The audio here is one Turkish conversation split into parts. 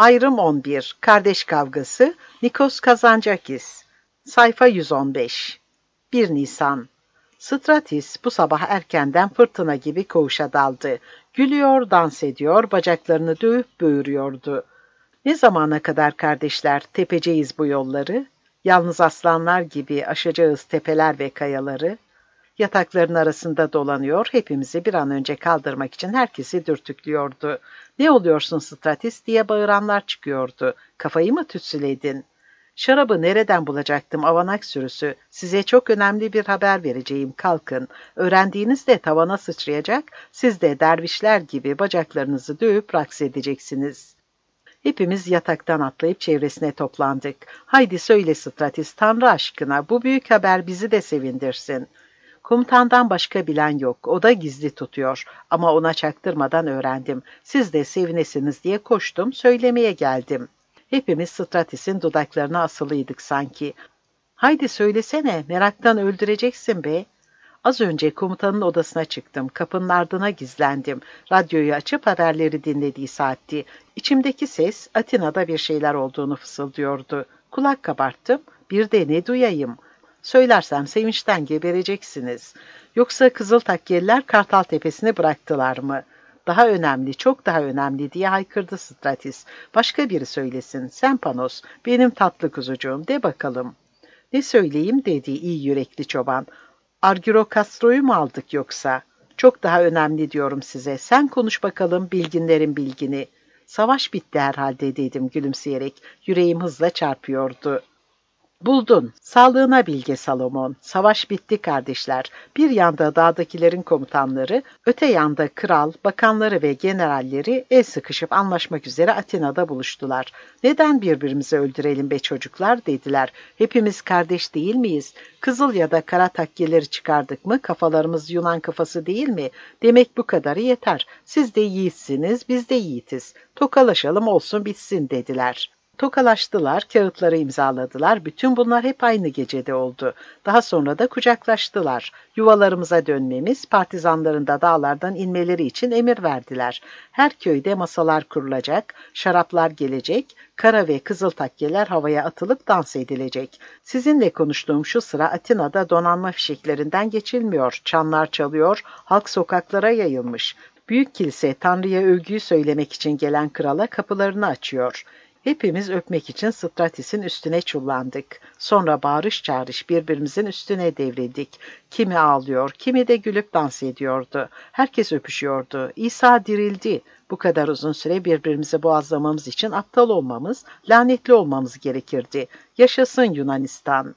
Ayrım 11. Kardeş kavgası. Nikos Kazantzakis. Sayfa 115. 1 Nisan. Stratis bu sabah erkenden fırtına gibi koğuşa daldı. Gülüyor, dans ediyor, bacaklarını dövüp böğürüyordu. Ne zamana kadar kardeşler tepeceğiz bu yolları? Yalnız aslanlar gibi aşacağız tepeler ve kayaları. Yatakların arasında dolanıyor, hepimizi bir an önce kaldırmak için herkesi dürtüklüyordu. "Ne oluyorsun Stratis?" diye bağıranlar çıkıyordu. "Kafayı mı tütsüledin?" "Şarabı nereden bulacaktım avanak sürüsü? Size çok önemli bir haber vereceğim, kalkın. Öğrendiğinizde tavana sıçrayacak, siz de dervişler gibi bacaklarınızı dövüp raks edeceksiniz." Hepimiz yataktan atlayıp çevresine toplandık. "Haydi söyle Stratis, Tanrı aşkına, bu büyük haber bizi de sevindirsin." "Komutandan başka bilen yok, o da gizli tutuyor ama ona çaktırmadan öğrendim. Siz de sevinesiniz diye koştum, söylemeye geldim." Hepimiz Stratis'in dudaklarına asılıydık sanki. "Haydi söylesene, meraktan öldüreceksin be." Az önce komutanın odasına çıktım, kapının ardına gizlendim. Radyoyu açıp haberleri dinlediği saatti. İçimdeki ses Atina'da bir şeyler olduğunu fısıldıyordu. Kulak kabarttım, bir de ne duyayım? Söylersem sevinçten gebereceksiniz. Yoksa Kızıltakkeliler Kartal Tepesi'ni bıraktılar mı? "Daha önemli, çok daha önemli," diye haykırdı Stratis. "Başka biri söylesin, sen Panos, benim tatlı kuzucuğum, de bakalım." "Ne söyleyeyim?" dedi iyi yürekli çoban. "Argyrokastro'yu mu aldık yoksa?" "Çok daha önemli diyorum size. Sen konuş bakalım bilginlerin bilgini." "Savaş bitti herhalde," dedim gülümseyerek. Yüreğim hızla çarpıyordu. "Buldun. Sağlığına Bilge Salomon. Savaş bitti kardeşler. Bir yanda dağdakilerin komutanları, öte yanda kral, bakanları ve generalleri el sıkışıp anlaşmak üzere Atina'da buluştular. "Neden birbirimizi öldürelim be çocuklar?" dediler. "Hepimiz kardeş değil miyiz? Kızıl ya da kara takkeleri çıkardık mı kafalarımız Yunan kafası değil mi? Demek bu kadarı yeter. Siz de yiğitsiniz, biz de yiğitiz. Tokalaşalım olsun bitsin," dediler. Tokalaştılar, kağıtları imzaladılar. Bütün bunlar hep aynı gecede oldu. Daha sonra da kucaklaştılar. Yuvalarımıza dönmemiz, partizanların da dağlardan inmeleri için emir verdiler. Her köyde masalar kurulacak, şaraplar gelecek, kara ve kızıl takkeler havaya atılıp dans edilecek. Sizinle konuştuğum şu sıra Atina'da donanma fişeklerinden geçilmiyor. Çanlar çalıyor, halk sokaklara yayılmış. Büyük kilise Tanrı'ya övgüyü söylemek için gelen krala kapılarını açıyor. Hepimiz öpmek için Stratis'in üstüne çullandık. Sonra bağırış çağırış birbirimizin üstüne devrildik. Kimi ağlıyor, kimi de gülüp dans ediyordu. Herkes öpüşüyordu. İsa dirildi. Bu kadar uzun süre birbirimizi boğazlamamız için aptal olmamız, lanetli olmamız gerekirdi. Yaşasın Yunanistan!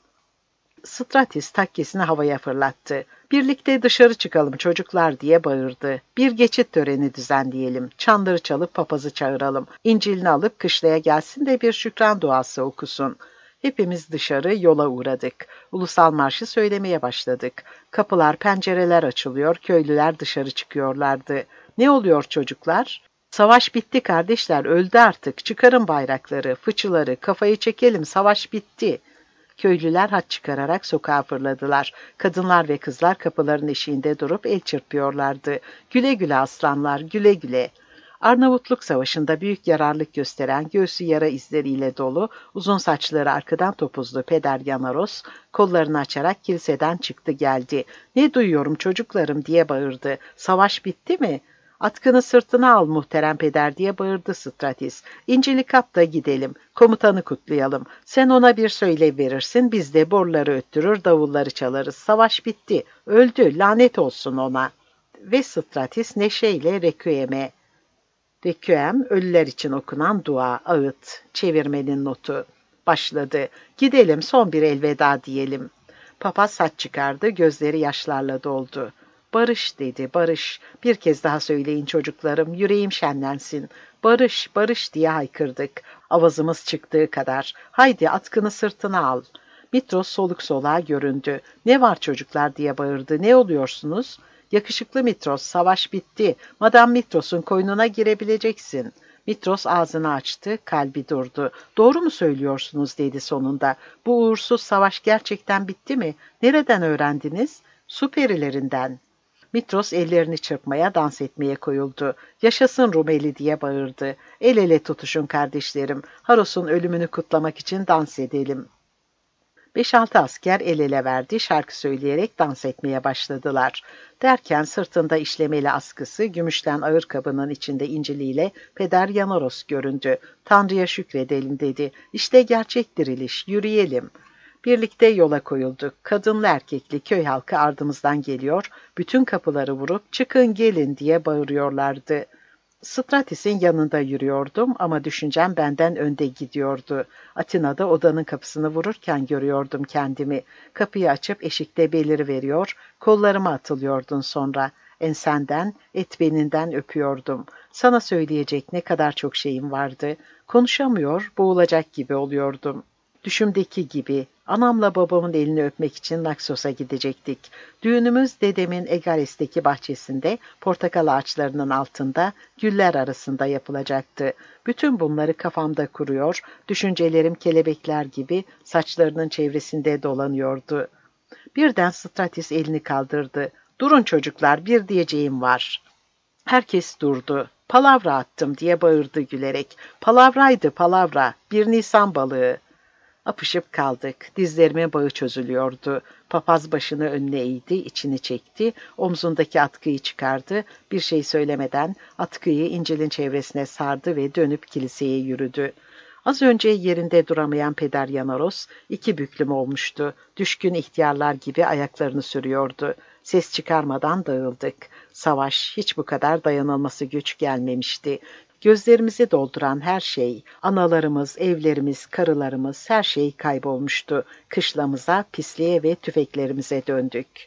Stratis takkesini havaya fırlattı. "Birlikte dışarı çıkalım çocuklar," diye bağırdı. "Bir geçit töreni düzenleyelim. Çanları çalıp papazı çağıralım. İncil'ini alıp kışlaya gelsin de bir şükran duası okusun." Hepimiz dışarı yola uğradık. Ulusal marşı söylemeye başladık. Kapılar, pencereler açılıyor, köylüler dışarı çıkıyorlardı. "Ne oluyor çocuklar?" "Savaş bitti kardeşler, öldü artık. Çıkarın bayrakları, fıçıları, kafayı çekelim, savaş bitti." Köylüler haç çıkararak sokağa fırladılar. Kadınlar ve kızlar kapıların eşiğinde durup el çırpıyorlardı. "Güle güle aslanlar, güle güle." Arnavutluk Savaşı'nda büyük yararlık gösteren, göğsü yara izleriyle dolu, uzun saçları arkadan topuzlu Peder Yanaros, kollarını açarak kiliseden çıktı geldi. "Ne duyuyorum çocuklarım?" diye bağırdı. "Savaş bitti mi?" "Atkını sırtına al muhterem peder," diye bağırdı Stratis. "İncil'i kap da gidelim, komutanı kutlayalım. Sen ona bir söyle verirsin, biz de borları öttürür, davulları çalarız. Savaş bitti, öldü, lanet olsun ona." Ve Stratis neşeyle Requiem'e. Requiem, ölüler için okunan dua, ağıt, çevirmenin notu. Başladı. "Gidelim, son bir elveda diyelim." Papaz saç çıkardı, gözleri yaşlarla doldu. "Barış," dedi, "barış. Bir kez daha söyleyin çocuklarım, yüreğim şenlensin. Barış, barış," diye haykırdık. Avazımız çıktığı kadar. "Haydi atkını sırtına al." Mitros soluk soluğa göründü. "Ne var çocuklar?" diye bağırdı. "Ne oluyorsunuz?" "Yakışıklı Mitros, savaş bitti. Madam Mitros'un koynuna girebileceksin." Mitros ağzını açtı, kalbi durdu. "Doğru mu söylüyorsunuz?" dedi sonunda. "Bu uğursuz savaş gerçekten bitti mi? Nereden öğrendiniz?" "Su perilerinden." Mitros ellerini çırpmaya, dans etmeye koyuldu. Yaşasın Rumeli diye bağırdı. El ele tutuşun kardeşlerim. Haros'un ölümünü kutlamak için dans edelim. 5-6 asker el ele verdi, şarkı söyleyerek dans etmeye başladılar. Derken sırtında işlemeli askısı, gümüşten ağır kabının içinde inciliyle Peder Yanoros göründü. Tanrı'ya şükredelim dedi. İşte gerçek diriliş, yürüyelim. Birlikte yola koyulduk. Kadınlı erkekli köy halkı ardımızdan geliyor, bütün kapıları vurup çıkın gelin diye bağırıyorlardı. Stratis'in yanında yürüyordum ama düşüncem benden önde gidiyordu. Atina'da odanın kapısını vururken görüyordum kendimi. Kapıyı açıp eşikte beliriveriyor, kollarıma atılıyordun sonra. Ensenden, etbeninden öpüyordum. Sana söyleyecek ne kadar çok şeyim vardı. Konuşamıyor, boğulacak gibi oluyordum. Düşümdeki gibi anamla babamın elini öpmek için Naxos'a gidecektik. Düğünümüz dedemin Egares'teki bahçesinde, portakal ağaçlarının altında, güller arasında yapılacaktı. Bütün bunları kafamda kuruyor, düşüncelerim kelebekler gibi saçlarının çevresinde dolanıyordu. Birden Stratis elini kaldırdı. "Durun çocuklar, bir diyeceğim var." Herkes durdu. "Palavra attım," diye bağırdı gülerek. "Palavraydı, palavra, bir Nisan balığı." Apışıp kaldık. Dizlerime bağı çözülüyordu. Papaz başını önüne eğdi, içini çekti, omzundaki atkıyı çıkardı. Bir şey söylemeden atkıyı İncil'in çevresine sardı ve dönüp kiliseye yürüdü. Az önce yerinde duramayan Peder Yanoros 2 büklüm olmuştu. Düşkün ihtiyarlar gibi ayaklarını sürüyordu. Ses çıkarmadan dağıldık. Savaş hiç bu kadar dayanılması güç gelmemişti. Gözlerimizi dolduran her şey, analarımız, evlerimiz, karılarımız, her şey kaybolmuştu. Kışlamıza, pisliğe ve tüfeklerimize döndük.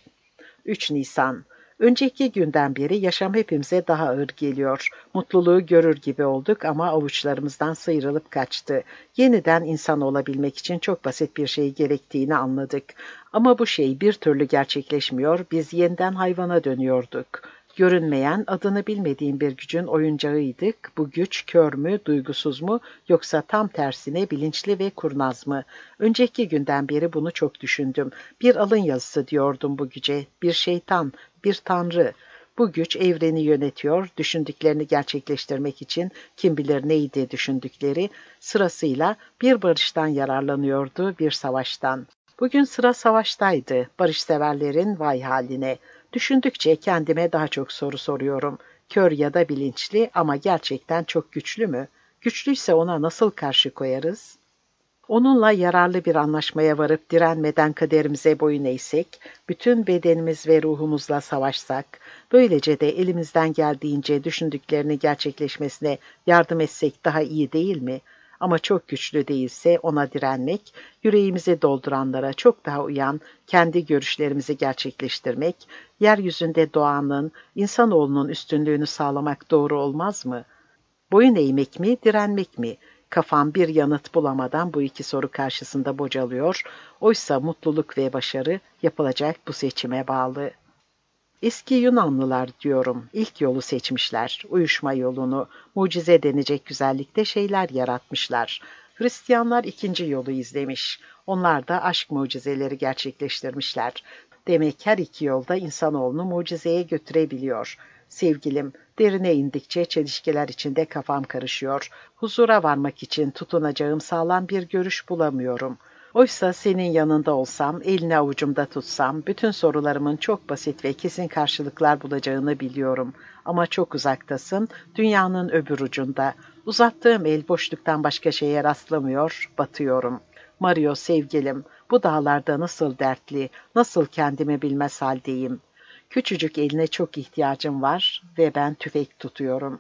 3 Nisan. Önceki günden beri yaşam hepimize daha ağır geliyor. Mutluluğu görür gibi olduk ama avuçlarımızdan sıyrılıp kaçtı. Yeniden insan olabilmek için çok basit bir şey gerektiğini anladık. Ama bu şey bir türlü gerçekleşmiyor, biz yeniden hayvana dönüyorduk. Görünmeyen, adını bilmediğim bir gücün oyuncağıydık. Bu güç kör mü, duygusuz mu, yoksa tam tersine bilinçli ve kurnaz mı? Önceki günden beri bunu çok düşündüm. Bir alın yazısı diyordum bu güce, bir şeytan, bir tanrı. Bu güç evreni yönetiyor, düşündüklerini gerçekleştirmek için kim bilir neydi düşündükleri, sırasıyla bir barıştan yararlanıyordu, bir savaştan. Bugün sıra savaştaydı, barışseverlerin vay haline. Düşündükçe kendime daha çok soru soruyorum. Kör ya da bilinçli ama gerçekten çok güçlü mü? Güçlüyse ona nasıl karşı koyarız? Onunla yararlı bir anlaşmaya varıp direnmeden kaderimize boyun eğsek, bütün bedenimiz ve ruhumuzla savaşsak, böylece de elimizden geldiğince düşündüklerini gerçekleşmesine yardım etsek daha iyi değil mi? Ama çok güçlü değilse ona direnmek, yüreğimizi dolduranlara çok daha uyan kendi görüşlerimizi gerçekleştirmek, yeryüzünde doğanın, insanoğlunun üstünlüğünü sağlamak doğru olmaz mı? Boyun eğmek mi, direnmek mi? Kafam bir yanıt bulamadan bu 2 soru karşısında bocalıyor. Oysa mutluluk ve başarı yapılacak bu seçime bağlı. Eski Yunanlılar diyorum, ilk yolu seçmişler, uyuşma yolunu, mucize denecek güzellikte şeyler yaratmışlar. Hristiyanlar 2. yolu izlemiş, onlar da aşk mucizeleri gerçekleştirmişler. Demek her 2 yolda insanoğlunu mucizeye götürebiliyor. Sevgilim, derine indikçe çelişkiler içinde kafam karışıyor. Huzura varmak için tutunacağım sağlam bir görüş bulamıyorum. Oysa senin yanında olsam, elini avucumda tutsam, bütün sorularımın çok basit ve kesin karşılıklar bulacağını biliyorum. Ama çok uzaktasın, dünyanın öbür ucunda. Uzattığım el boşluktan başka şeye rastlamıyor, batıyorum. Mario sevgilim, bu dağlarda nasıl dertli, nasıl kendimi bilmez haldeyim. Küçücük eline çok ihtiyacım var ve ben tüfek tutuyorum.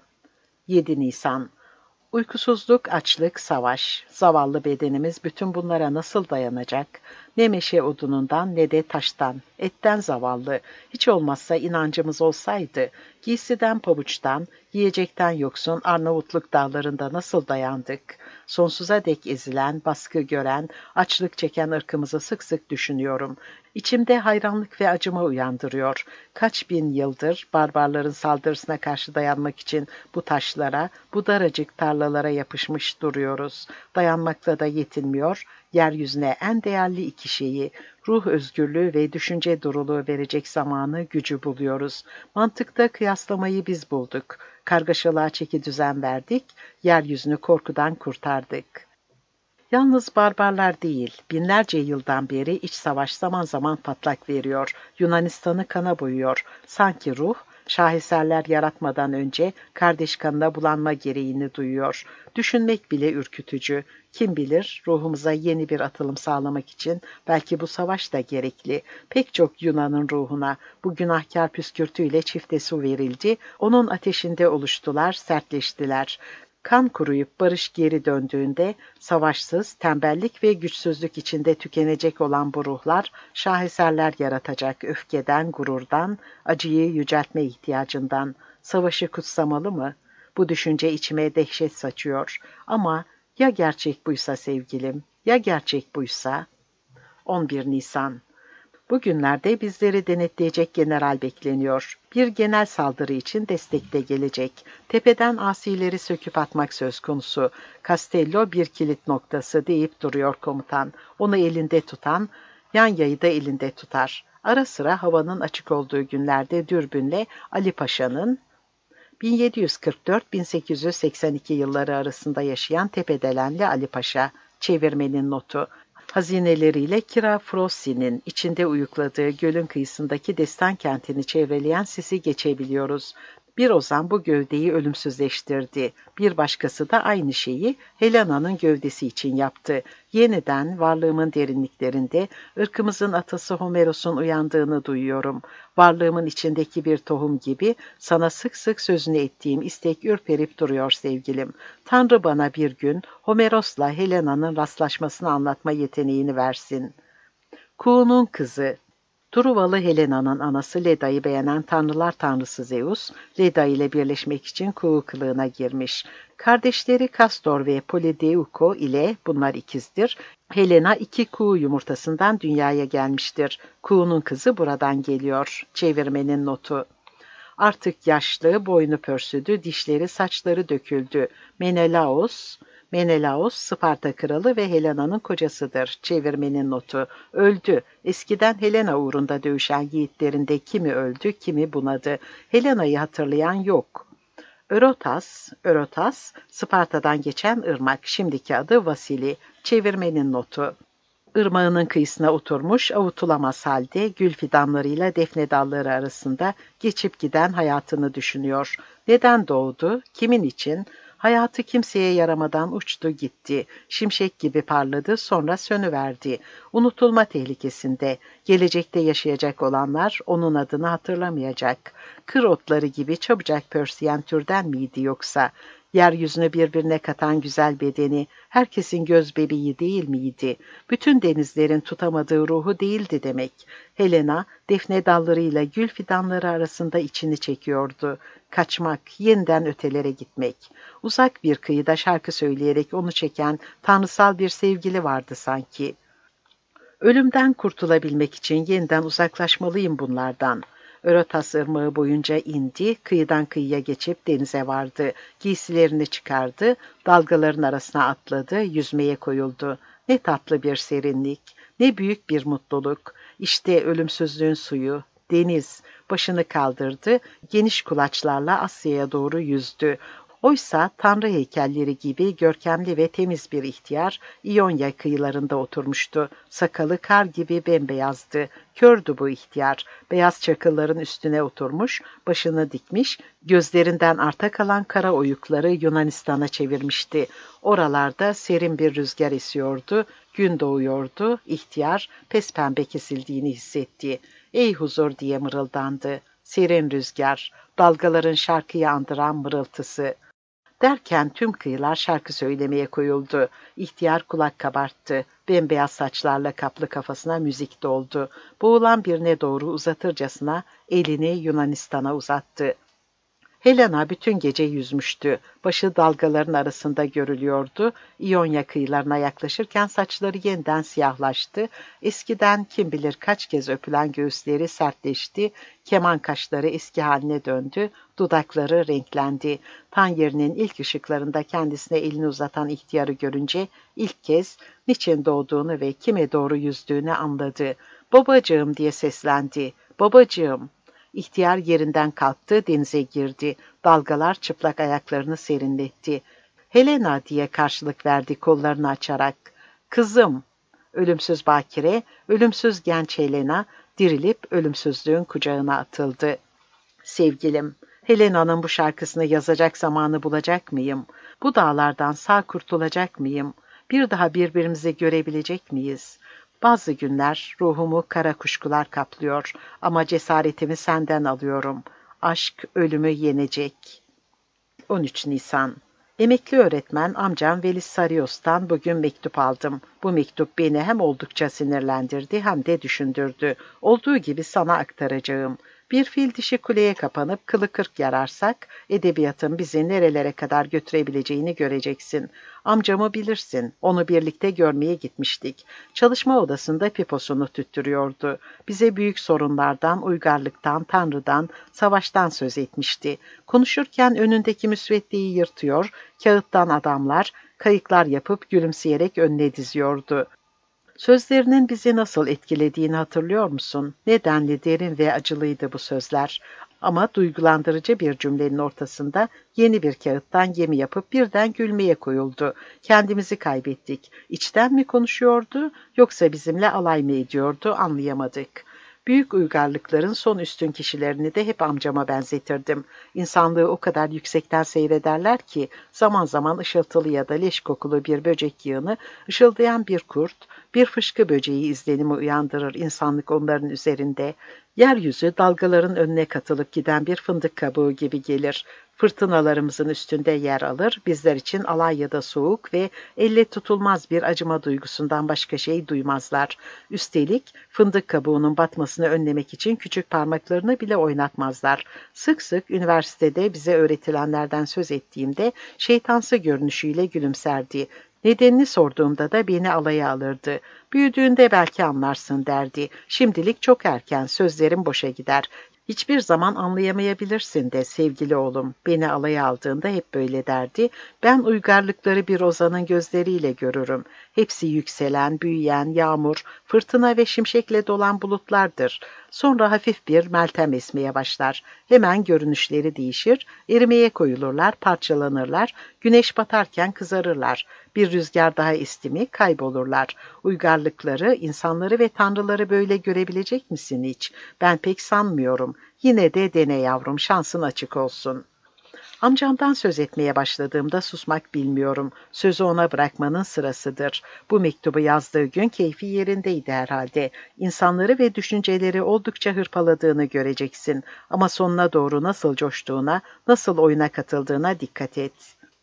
7 Nisan. Uykusuzluk, açlık, savaş, zavallı bedenimiz bütün bunlara nasıl dayanacak? Ne meşe odunundan ne de taştan, etten zavallı. Hiç olmazsa inancımız olsaydı, giysiden pabuçtan, yiyecekten yoksun Arnavutluk dağlarında nasıl dayandık? Sonsuza dek ezilen, baskı gören, açlık çeken ırkımızı sık sık düşünüyorum. İçimde hayranlık ve acıma uyandırıyor. Kaç bin yıldır barbarların saldırısına karşı dayanmak için bu taşlara, bu daracık tarlalara yapışmış duruyoruz. Dayanmakla da yetinmiyor, yeryüzüne en değerli 2 iki şeyi, ruh özgürlüğü ve düşünce duruluğu verecek zamanı, gücü buluyoruz. Mantıkta kıyaslamayı biz bulduk. Kargaşalığa çeki düzen verdik, yeryüzünü korkudan kurtardık. Yalnız barbarlar değil, binlerce yıldan beri iç savaş zaman zaman patlak veriyor, Yunanistan'ı kana boyuyor. Sanki ruh, şaheserler yaratmadan önce kardeş kanına bulanma gereğini duyuyor. Düşünmek bile ürkütücü. Kim bilir ruhumuza yeni bir atılım sağlamak için belki bu savaş da gerekli. Pek çok Yunan'ın ruhuna bu günahkar püskürtüyle çifte su verildi, onun ateşinde oluştular, sertleştiler. Kan kuruyup barış geri döndüğünde savaşsız, tembellik ve güçsüzlük içinde tükenecek olan bu ruhlar şaheserler yaratacak öfkeden, gururdan, acıyı yüceltme ihtiyacından. Savaşı kutsamalı mı? Bu düşünce içime dehşet saçıyor. Ama ya gerçek buysa sevgilim, ya gerçek buysa? 11 Nisan. Bugünlerde bizleri denetleyecek general bekleniyor. Bir genel saldırı için destekte gelecek. Tepeden asileri söküp atmak söz konusu. Castello bir kilit noktası deyip duruyor komutan. Onu elinde tutan, yan yayı da elinde tutar. Ara sıra havanın açık olduğu günlerde dürbünle Ali Paşa'nın 1744-1882 yılları arasında yaşayan Tepedelenli Ali Paşa, çevirmenin notu. Hazineleriyle Kira Frossi'nin içinde uyukladığı gölün kıyısındaki destan kentini çevreleyen sisi geçebiliyoruz. Bir ozan bu gövdeyi ölümsüzleştirdi. Bir başkası da aynı şeyi Helena'nın gövdesi için yaptı. Yeniden varlığımın derinliklerinde ırkımızın atası Homeros'un uyandığını duyuyorum. Varlığımın içindeki bir tohum gibi sana sık sık sözünü ettiğim istek ürperip duruyor sevgilim. Tanrı bana bir gün Homeros'la Helena'nın rastlaşmasını anlatma yeteneğini versin. Kuğunun kızı. Truvalı Helena'nın anası Leda'yı beğenen tanrılar tanrısı Zeus, Leda ile birleşmek için kuğu kılığına girmiş. Kardeşleri Castor ve Polydeuco ile, bunlar ikizdir, Helena iki kuğu yumurtasından dünyaya gelmiştir. Kuğunun kızı buradan geliyor. Çevirmenin notu. Artık yaşlı, boynu pörsüdü, dişleri, saçları döküldü. Menelaos, Sparta kralı ve Helena'nın kocasıdır. Çevirmenin notu. Öldü. Eskiden Helena uğrunda dövüşen yiğitlerinde kimi öldü, kimi bunadı. Helena'yı hatırlayan yok. Örotas, Sparta'dan geçen ırmak. Şimdiki adı Vasili. Çevirmenin notu. Irmağının kıyısına oturmuş, avutulamaz halde gül fidanlarıyla defne dalları arasında geçip giden hayatını düşünüyor. Neden doğdu? Kimin için? Hayatı kimseye yaramadan uçtu gitti. Şimşek gibi parladı, sonra sönüverdi. Unutulma tehlikesinde. Gelecekte yaşayacak olanlar onun adını hatırlamayacak. Kır otları gibi çabucak pörseyen türden miydi yoksa? Yeryüzünü birbirine katan güzel bedeni, herkesin göz bebeği değil miydi? Bütün denizlerin tutamadığı ruhu değildi demek. Helena, defne dallarıyla gül fidanları arasında içini çekiyordu. Kaçmak, yeniden ötelere gitmek. Uzak bir kıyıda şarkı söyleyerek onu çeken tanrısal bir sevgili vardı sanki. Ölümden kurtulabilmek için yeniden uzaklaşmalıyım bunlardan. Örotas ırmağı boyunca indi, kıyıdan kıyıya geçip denize vardı. Giysilerini çıkardı, dalgaların arasına atladı, yüzmeye koyuldu. Ne tatlı bir serinlik, ne büyük bir mutluluk. İşte ölümsüzlüğün suyu, deniz. Başını kaldırdı, geniş kulaçlarla Asya'ya doğru yüzdü. Oysa tanrı heykelleri gibi görkemli ve temiz bir ihtiyar İonya kıyılarında oturmuştu. Sakalı kar gibi bembeyazdı. Kördü bu ihtiyar. Beyaz çakılların üstüne oturmuş, başını dikmiş, gözlerinden arta kalan kara oyukları Yunanistan'a çevirmişti. Oralarda serin bir rüzgar esiyordu, gün doğuyordu, ihtiyar pespembe kesildiğini hissetti. "Ey huzur!" diye mırıldandı. Serin rüzgar, dalgaların şarkıyı andıran mırıltısı. Derken tüm kıyılar şarkı söylemeye koyuldu. İhtiyar kulak kabarttı. Bembeyaz saçlarla kaplı kafasına müzik doldu. Boğulan birine doğru uzatırcasına elini Yunanistan'a uzattı. Helena bütün gece yüzmüştü. Başı dalgaların arasında görülüyordu. İonya kıyılarına yaklaşırken saçları yeniden siyahlaştı. Eskiden kim bilir kaç kez öpülen göğüsleri sertleşti. Keman kaşları eski haline döndü. Dudakları renklendi. Tan yerinin ilk ışıklarında kendisine elini uzatan ihtiyarı görünce ilk kez niçin doğduğunu ve kime doğru yüzdüğünü anladı. "Babacığım!" diye seslendi. "Babacığım!" İhtiyar yerinden kalktı, denize girdi. Dalgalar çıplak ayaklarını serinletti. "Helena!" diye karşılık verdi kollarını açarak. "Kızım!" Ölümsüz bakire, ölümsüz genç Helena dirilip ölümsüzlüğün kucağına atıldı. "Sevgilim, Helena'nın bu şarkısını yazacak zamanı bulacak mıyım? Bu dağlardan sağ kurtulacak mıyım? Bir daha birbirimizi görebilecek miyiz? Bazı günler ruhumu kara kuşkular kaplıyor ama cesaretimi senden alıyorum. Aşk ölümü yenecek." 13 Nisan. Emekli öğretmen amcam Veli Sarios'tan bugün mektup aldım. Bu mektup beni hem oldukça sinirlendirdi hem de düşündürdü. Olduğu gibi sana aktaracağım. Bir fil dişi kuleye kapanıp kılı kırk yararsak, edebiyatın bizi nerelere kadar götürebileceğini göreceksin. Amcamı bilirsin, onu birlikte görmeye gitmiştik. Çalışma odasında piposunu tüttürüyordu. Bize büyük sorunlardan, uygarlıktan, tanrıdan, savaştan söz etmişti. Konuşurken önündeki müsveddeyi yırtıyor, kağıttan adamlar, kayıklar yapıp gülümseyerek önüne diziyordu. Sözlerinin bizi nasıl etkilediğini hatırlıyor musun? Nedenli derin ve acılıydı bu sözler. Ama duygulandırıcı bir cümlenin ortasında yeni bir kağıttan gemi yapıp birden gülmeye koyuldu. Kendimizi kaybettik. İçten mi konuşuyordu yoksa bizimle alay mı ediyordu anlayamadık. Büyük uygarlıkların son üstün kişilerini de hep amcama benzetirdim. İnsanlığı o kadar yüksekten seyrederler ki zaman zaman ışıltılı ya da leş kokulu bir böcek yığını, ışıldayan bir kurt, bir fışkı böceği izlenimi uyandırır insanlık onların üzerinde. Yeryüzü dalgaların önüne katılıp giden bir fındık kabuğu gibi gelir. Fırtınalarımızın üstünde yer alır, bizler için alay ya da soğuk ve elle tutulmaz bir acıma duygusundan başka şey duymazlar. Üstelik fındık kabuğunun batmasını önlemek için küçük parmaklarını bile oynatmazlar. Sık sık üniversitede bize öğretilenlerden söz ettiğimde şeytansı görünüşüyle gülümserdi. Nedenini sorduğumda da beni alaya alırdı. "Büyüdüğünde belki anlarsın." derdi. "Şimdilik çok erken, sözlerim boşa gider. Hiçbir zaman anlayamayabilirsin de sevgili oğlum." Beni alaya aldığında hep böyle derdi. "Ben uygarlıkları bir ozanın gözleriyle görürüm. Hepsi yükselen, büyüyen, yağmur, fırtına ve şimşekle dolan bulutlardır. Sonra hafif bir meltem esmeye başlar. Hemen görünüşleri değişir, erimeye koyulurlar, parçalanırlar, güneş batarken kızarırlar. Bir rüzgar daha esti mi kaybolurlar. Uygarlıkları, insanları ve tanrıları böyle görebilecek misin hiç? Ben pek sanmıyorum. Yine de dene yavrum, şansın açık olsun." Amcamdan söz etmeye başladığımda susmak bilmiyorum. Sözü ona bırakmanın sırasıdır. Bu mektubu yazdığı gün keyfi yerindeydi herhalde. İnsanları ve düşünceleri oldukça hırpaladığını göreceksin. Ama sonuna doğru nasıl coştuğuna, nasıl oyuna katıldığına dikkat et.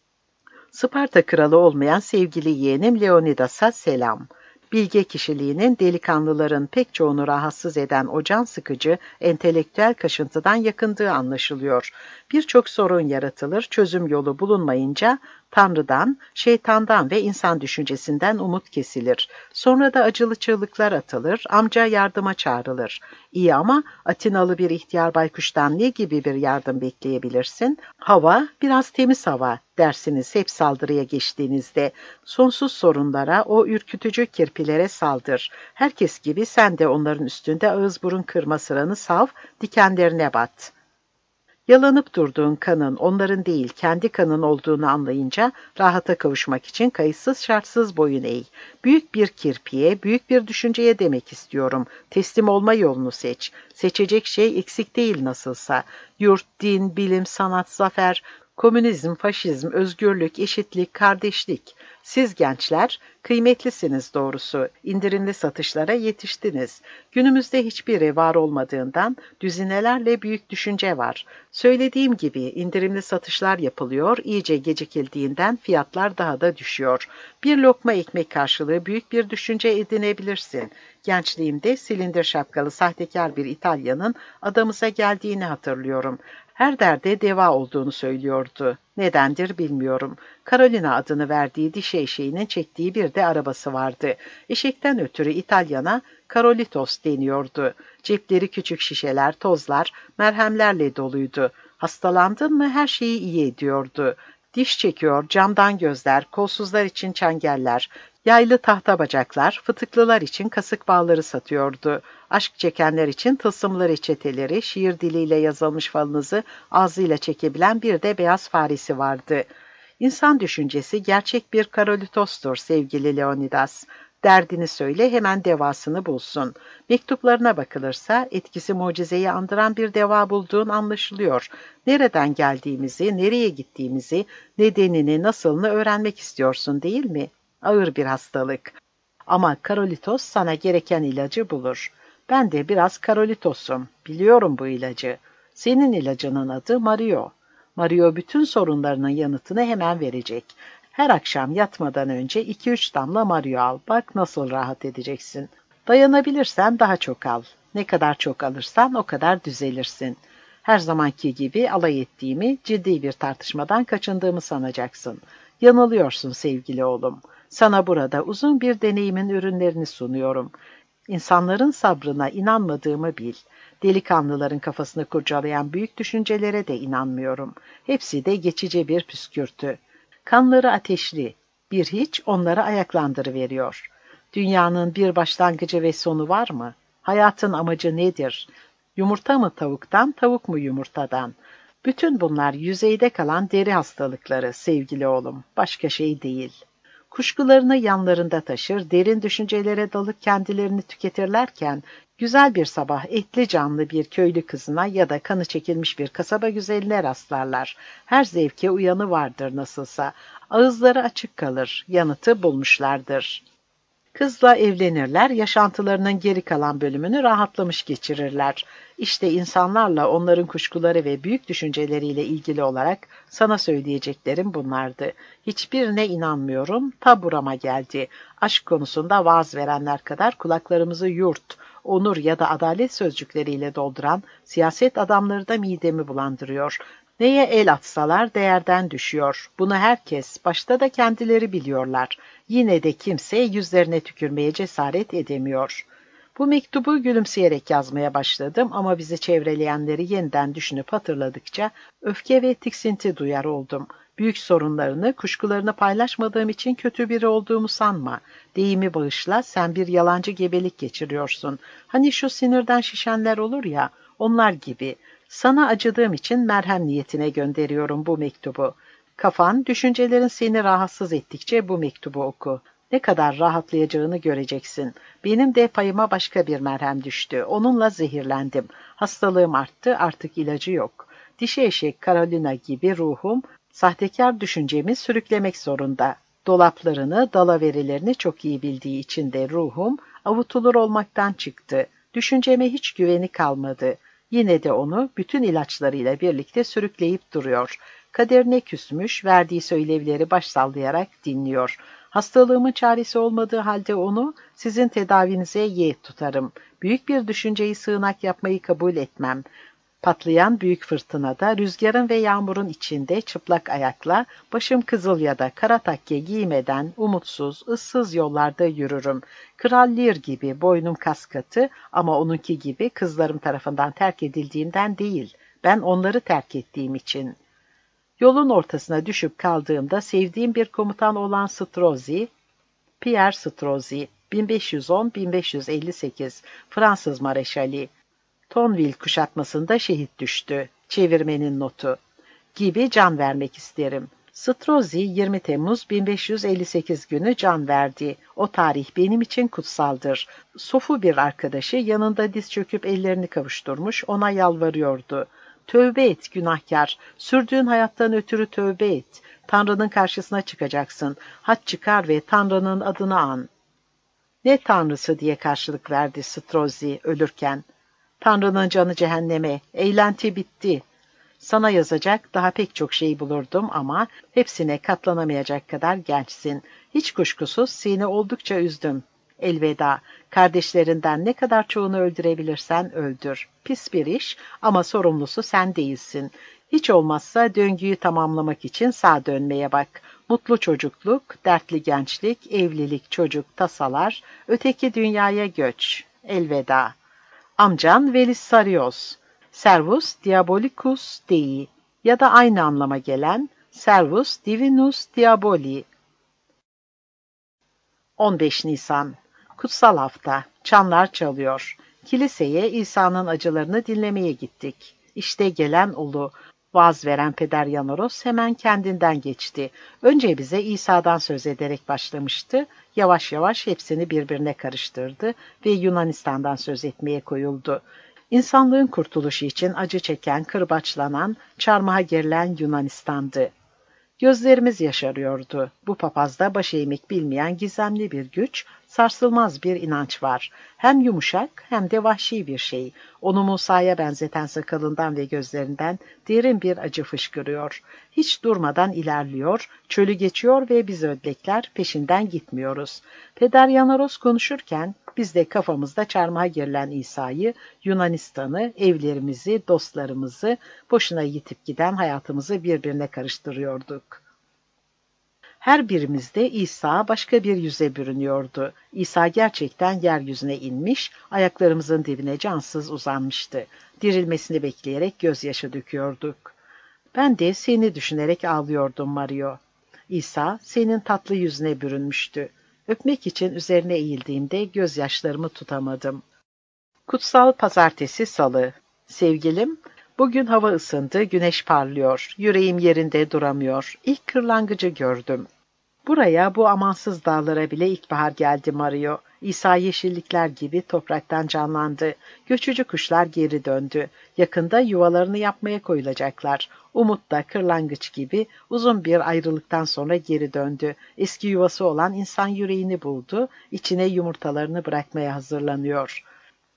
Sparta kralı olmayan sevgili yeğenim Leonidas'a selam. Bilge kişiliğinin delikanlıların pek çoğunu rahatsız eden o can sıkıcı, entelektüel kaşıntıdan yakındığı anlaşılıyor. Birçok sorun yaratılır, çözüm yolu bulunmayınca Tanrı'dan, şeytandan ve insan düşüncesinden umut kesilir. Sonra da acılı çığlıklar atılır, amca yardıma çağrılır. İyi ama Atinalı bir ihtiyar baykuştan ne gibi bir yardım bekleyebilirsin? Hava, biraz temiz hava dersiniz hep saldırıya geçtiğinizde. Sonsuz sorunlara, o ürkütücü kirpilere saldır. Herkes gibi sen de onların üstünde ağız burun kırma sıranı sav, dikenlerine bat. Yalanıp durduğun kanın onların değil kendi kanın olduğunu anlayınca rahata kavuşmak için kayıtsız şartsız boyun eğ. Büyük bir kirpiye, büyük bir düşünceye demek istiyorum. Teslim olma yolunu seç. Seçecek şey eksik değil nasılsa. Yurt, din, bilim, sanat, zafer, komünizm, faşizm, özgürlük, eşitlik, kardeşlik. Siz gençler kıymetlisiniz doğrusu. İndirimli satışlara yetiştiniz. Günümüzde hiçbiri var olmadığından düzinelerle büyük düşünce var. Söylediğim gibi indirimli satışlar yapılıyor, iyice gecikildiğinden fiyatlar daha da düşüyor. Bir lokma ekmek karşılığı büyük bir düşünce edinebilirsin. Gençliğimde silindir şapkalı sahtekar bir İtalyanın adamıza geldiğini hatırlıyorum. Her derde deva olduğunu söylüyordu. Nedendir bilmiyorum. Carolina adını verdiği dişi eşeğinin çektiği bir de arabası vardı. Eşekten ötürü İtalyan'a Carolitos deniyordu. Cepleri küçük şişeler, tozlar, merhemlerle doluydu. Hastalandın mı her şeyi iyi ediyordu. Diş çekiyor, camdan gözler, kolsuzlar için çengeller, yaylı tahta bacaklar, fıtıklılar için kasık bağları satıyordu. Aşk çekenler için tılsımlı reçeteleri, şiir diliyle yazılmış falınızı ağzıyla çekebilen bir de beyaz faresi vardı. İnsan düşüncesi gerçek bir Karolitos'tur sevgili Leonidas. Derdini söyle hemen devasını bulsun. Mektuplarına bakılırsa etkisi mucizeyi andıran bir deva bulduğun anlaşılıyor. Nereden geldiğimizi, nereye gittiğimizi, nedenini, nasılını öğrenmek istiyorsun değil mi? Ağır bir hastalık. Ama Karolitos sana gereken ilacı bulur. Ben de biraz Karolitos'um. Biliyorum bu ilacı. Senin ilacının adı Mario. Mario bütün sorunlarının yanıtını hemen verecek. Her akşam yatmadan önce 2-3 damla Mario al. Bak nasıl rahat edeceksin. Dayanabilirsen daha çok al. Ne kadar çok alırsan o kadar düzelirsin. Her zamanki gibi alay ettiğimi, ciddi bir tartışmadan kaçındığımı sanacaksın. Yanılıyorsun sevgili oğlum. Sana burada uzun bir deneyimin ürünlerini sunuyorum. İnsanların sabrına inanmadığımı bil. Delikanlıların kafasını kurcalayan büyük düşüncelere de inanmıyorum. Hepsi de geçici bir püskürtü. Kanları ateşli, bir hiç onları ayaklandırıveriyor. Dünyanın bir başlangıcı ve sonu var mı? Hayatın amacı nedir? Yumurta mı tavuktan, tavuk mu yumurtadan? Bütün bunlar yüzeyde kalan deri hastalıkları sevgili oğlum, başka şey değil. Kuşkularını yanlarında taşır, derin düşüncelere dalıp kendilerini tüketirlerken, güzel bir sabah etli canlı bir köylü kızına ya da kanı çekilmiş bir kasaba güzeline rastlarlar. Her zevke uyanı vardır nasılsa. Ağızları açık kalır, yanıtı bulmuşlardır. Kızla evlenirler, yaşantılarının geri kalan bölümünü rahatlamış geçirirler. İşte insanlarla onların kuşkuları ve büyük düşünceleriyle ilgili olarak sana söyleyeceklerim bunlardı. Hiçbirine inanmıyorum, ta burama geldi. Aşk konusunda vaaz verenler kadar kulaklarımızı yurt, onur ya da adalet sözcükleriyle dolduran siyaset adamları da midemi bulandırıyor. Neye el atsalar değerden düşüyor. Bunu herkes, başta da kendileri biliyorlar. Yine de kimse yüzlerine tükürmeye cesaret edemiyor. Bu mektubu gülümseyerek yazmaya başladım ama bizi çevreleyenleri yeniden düşünüp hatırladıkça öfke ve tiksinti duyar oldum. Büyük sorunlarını, kuşkularını paylaşmadığım için kötü biri olduğumu sanma. Deyimi bağışla, sen bir yalancı gebelik geçiriyorsun. Hani şu sinirden şişenler olur ya, onlar gibi. Sana acıdığım için merhem niyetine gönderiyorum bu mektubu. Kafan, düşüncelerin seni rahatsız ettikçe bu mektubu oku. Ne kadar rahatlayacağını göreceksin. Benim de payıma başka bir merhem düştü. Onunla zehirlendim. Hastalığım arttı, artık ilacı yok. Dişi eşek Carolina gibi ruhum, sahtekar düşüncemi sürüklemek zorunda. Dolaplarını, dalaverilerini çok iyi bildiği için de ruhum, avutulur olmaktan çıktı. Düşünceme hiç güveni kalmadı. Yine de onu bütün ilaçlarıyla birlikte sürükleyip duruyor. Kaderine küsmüş, verdiği söylevleri baş sallayarak dinliyor. Hastalığımın çaresi olmadığı halde onu sizin tedavinize yeğet tutarım. Büyük bir düşünceyi sığınak yapmayı kabul etmem. Patlayan büyük fırtınada, rüzgarın ve yağmurun içinde çıplak ayakla, başım kızıl ya da kara takke giymeden, umutsuz, ıssız yollarda yürürüm. Kral Lear gibi boynum kaskatı ama onunki gibi kızlarım tarafından terk edildiğimden değil, ben onları terk ettiğim için. Yolun ortasına düşüp kaldığımda sevdiğim bir komutan olan Strozzi, Pierre Strozzi, 1510-1558, Fransız mareşali, Tonville kuşatmasında şehit düştü. Çevirmenin notu. Gibi can vermek isterim. Strozzi 20 Temmuz 1558 günü can verdi. O tarih benim için kutsaldır. Sofu bir arkadaşı yanında diz çöküp ellerini kavuşturmuş ona yalvarıyordu. Tövbe et günahkar, sürdüğün hayattan ötürü tövbe et. Tanrı'nın karşısına çıkacaksın. Hac çıkar ve Tanrı'nın adını an. Ne Tanrısı diye karşılık verdi Strozzi ölürken. Tanrı'nın canı cehenneme, eğlenti bitti. Sana yazacak daha pek çok şey bulurdum ama hepsine katlanamayacak kadar gençsin. Hiç kuşkusuz seni oldukça üzdüm. Elveda. Kardeşlerinden ne kadar çoğunu öldürebilirsen öldür. Pis bir iş ama sorumlusu sen değilsin. Hiç olmazsa döngüyü tamamlamak için sağa dönmeye bak. Mutlu çocukluk, dertli gençlik, evlilik, çocuk, tasalar, öteki dünyaya göç. Elveda. Amcan Velissarios, Servus Diabolicus Dei ya da aynı anlama gelen Servus Divinus Diaboli. 15 Nisan. Kutsal Hafta. Çanlar çalıyor. Kiliseye İsa'nın acılarını dinlemeye gittik. İşte gelen ulu. Vaaz veren Peder Yanoros hemen kendinden geçti. Önce bize İsa'dan söz ederek başlamıştı. Yavaş yavaş hepsini birbirine karıştırdı ve Yunanistan'dan söz etmeye koyuldu. İnsanlığın kurtuluşu için acı çeken, kırbaçlanan, çarmıha gerilen Yunanistan'dı. Gözlerimiz yaşarıyordu. Bu papazda baş eğmek bilmeyen gizemli bir güç, sarsılmaz bir inanç var. Hem yumuşak hem de vahşi bir şey. Onu Musa'ya benzeten sakalından ve gözlerinden derin bir acı fışkırıyor. Hiç durmadan ilerliyor, çölü geçiyor ve biz ödlekler peşinden gitmiyoruz. Peder Yanoros konuşurken biz de kafamızda çarmıha gerilen İsa'yı, Yunanistan'ı, evlerimizi, dostlarımızı, boşuna yitip giden hayatımızı birbirine karıştırıyorduk. Her birimizde İsa başka bir yüze bürünüyordu. İsa gerçekten yeryüzüne inmiş, ayaklarımızın dibine cansız uzanmıştı. Dirilmesini bekleyerek gözyaşı döküyorduk. Ben de seni düşünerek ağlıyordum Mario. İsa senin tatlı yüzüne bürünmüştü. Öpmek için üzerine eğildiğimde gözyaşlarımı tutamadım. Kutsal Pazartesi Salı. Sevgilim, bugün hava ısındı, güneş parlıyor, yüreğim yerinde duramıyor. İlk kırlangıcı gördüm. Buraya, bu amansız dağlara bile ilkbahar geldi Mario. İsa yeşillikler gibi topraktan canlandı. Göçücü kuşlar geri döndü. Yakında yuvalarını yapmaya koyulacaklar. Umut da kırlangıç gibi uzun bir ayrılıktan sonra geri döndü. Eski yuvası olan insan yüreğini buldu, içine yumurtalarını bırakmaya hazırlanıyor.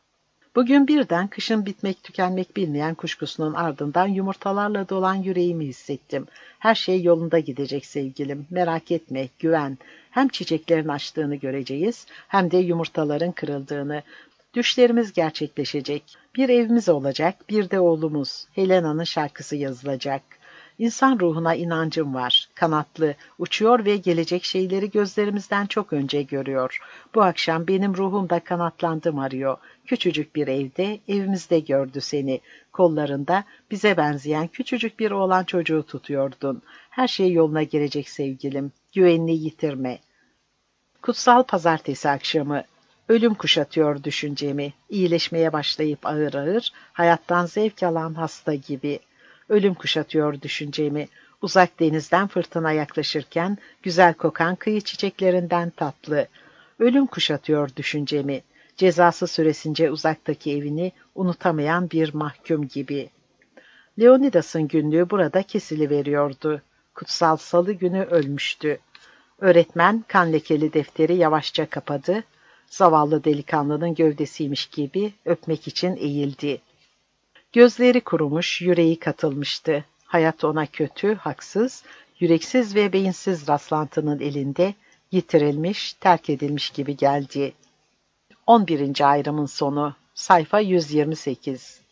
Bugün birden kışın bitmek tükenmek bilmeyen kuşkusunun ardından yumurtalarla dolan yüreğimi hissettim. Her şey yolunda gidecek sevgilim. Merak etme, güven. Hem çiçeklerin açtığını göreceğiz, hem de yumurtaların kırıldığını. Düşlerimiz gerçekleşecek. Bir evimiz olacak, bir de oğlumuz. Helena'nın şarkısı yazılacak. İnsan ruhuna inancım var. Kanatlı, uçuyor ve gelecek şeyleri gözlerimizden çok önce görüyor. Bu akşam benim ruhum da kanatlandı Mario. Küçücük bir evde, evimizde gördü seni. Kollarında bize benzeyen küçücük bir oğlan çocuğu tutuyordun. Her şey yoluna girecek sevgilim. Güvenini yitirme. Kutsal Pazartesi akşamı. Ölüm kuşatıyor düşüncemi. İyileşmeye başlayıp ağır ağır, hayattan zevk alan hasta gibi. Ölüm kuşatıyor düşüncemi. Uzak denizden fırtına yaklaşırken, güzel kokan kıyı çiçeklerinden tatlı. Ölüm kuşatıyor düşüncemi. Cezası süresince uzaktaki evini unutamayan bir mahkum gibi. Leonidas'ın günlüğü burada kesiliveriyordu. Kutsal Salı günü ölmüştü. Öğretmen kan lekeli defteri yavaşça kapadı. Zavallı delikanlının gövdesiymiş gibi öpmek için eğildi. Gözleri kurumuş, yüreği katılmıştı. Hayat ona kötü, haksız, yüreksiz ve beyinsiz rastlantının elinde yitirilmiş, terk edilmiş gibi geldi. 11. ayrımın sonu. Sayfa 128.